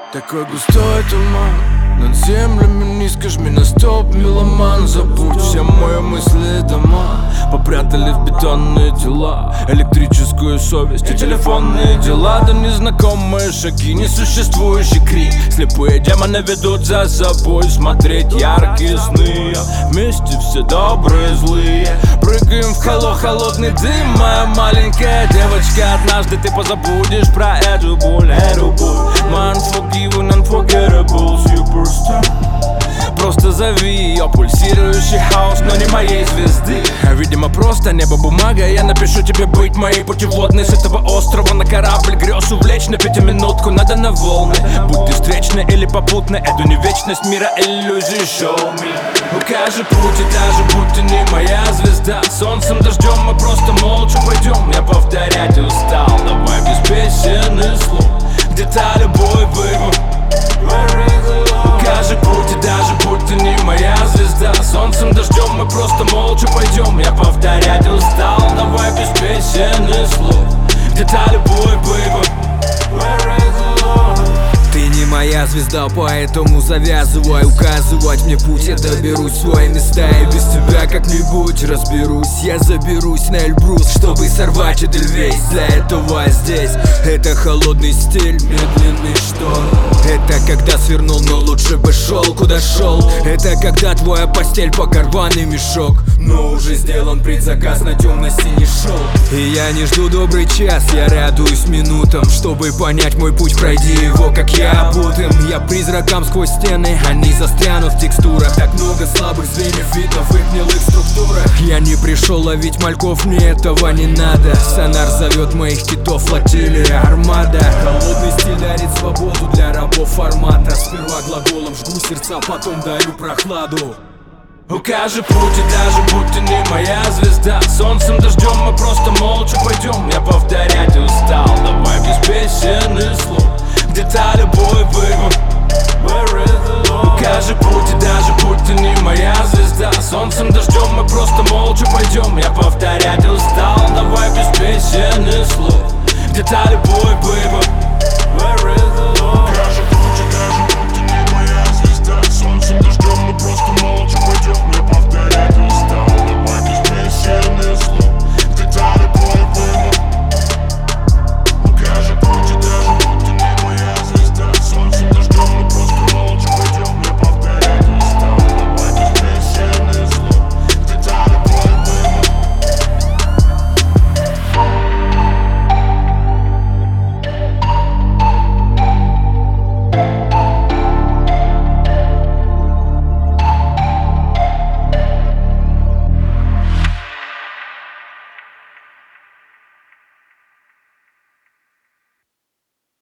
Такой густой туман над землями низко, жми на стоп, меломан. Забудь все мои мысли и дома, попрятали в бетонные тела электрическую совесть и телефонные дела. Да незнакомые шаги, несуществующий крик. Слепые демоны ведут за собой смотреть яркие сны. Вместе все добрые, злые, прыгаем в холодный дым. Моя маленькая девочка, однажды ты позабудешь про эту боль. My unforgiven, unforgettable superstar. Просто зови ее, пульсирующий хаос, но не моей звезды. Видимо, просто небо бумага. Я напишу тебе быть моей путеводной с этого острова на корабль грез увлечь на 5-минутку. Надо на волны, будь ты встречной или попутной. Эту не вечность мира иллюзий. Show me. Укажи путь, и даже будь ты не моя звезда, солнцем, дождем мы просто молча пойдем. Я повторять устал, давай без песен и слов. Где-то любой выбор. Укажи путь, и даже будь ты не моя звезда, солнцем, дождем мы просто молча пойдем. Я повторять устал, давай без песен и слов. Где-то любой выбор. Ты не моя звезда, поэтому завязывай указывать мне путь. Я доберусь в свои места и без тебя как-нибудь разберусь. Я заберусь на Эльбрус, чтобы сорвать Эдельвейс. Для этого здесь это холодный стиль, медленный шторм. Это когда свернул, но лучше бы шел, куда шел. Это когда твоя постель покорванный мешок, но уже сделан предзаказ на темно-синий шел. И я не жду добрый час, я радуюсь минутам. Чтобы понять мой путь, пройди его, как я обутым. Я призракам сквозь стены, они застрянут в текстурах. Так много слабых звеньев видно в их гнилых структурах. Я не пришел ловить мальков, мне этого не надо. Сонар зовет моих китов, флотилия, армада. Холодный стиль дарит свободу для рабов формата. Сперва глаголом жгу сердца, потом дарю прохладу. Укажи путь, и даже будь ты не моя звезда, солнцем, дождем мы просто молча пойдем. Я повторять устал, давай без песен и слов. Где-то любой выбор. Укажи путь, и даже будь ты не моя звезда, солнцем, дождем